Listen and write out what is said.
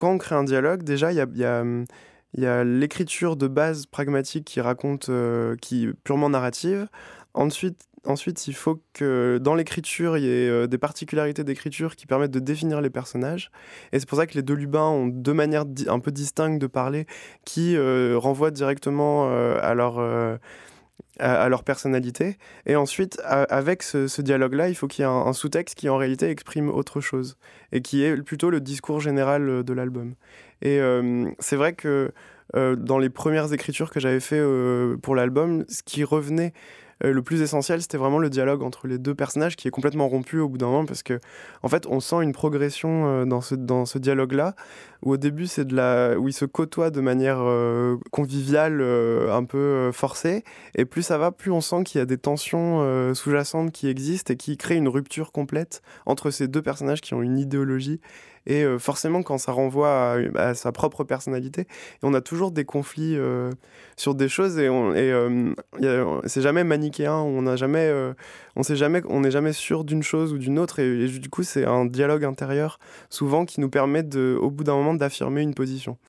quand on crée un dialogue, déjà, il y a l'écriture de base pragmatique qui raconte, qui est purement narrative. Ensuite, il faut que dans l'écriture, il y ait des particularités d'écriture qui permettent de définir les personnages. Et c'est pour ça que les deux Lubins ont deux manières un peu distinctes de parler qui renvoient directement à leur personnalité. Et ensuite, avec ce dialogue-là, il faut qu'il y ait un sous-texte qui en réalité exprime autre chose et qui est plutôt le discours général de l'album. Et c'est vrai que dans les premières écritures que j'avais fait pour l'album, ce qui revenait le plus essentiel, c'était vraiment le dialogue entre les deux personnages qui est complètement rompu au bout d'un moment parce que, en fait, on sent une progression dans ce dialogue-là où au début, où ils se côtoient de manière conviviale, un peu forcée. Et plus ça va, plus on sent qu'il y a des tensions sous-jacentes qui existent et qui créent une rupture complète entre ces deux personnages qui ont une idéologie. Et forcément, quand ça renvoie à sa propre personnalité, on a toujours des conflits sur des choses c'est jamais manichéen. On n'est jamais sûr d'une chose ou d'une autre. Et du coup, c'est un dialogue intérieur souvent qui nous permet au bout d'un moment d'affirmer une position.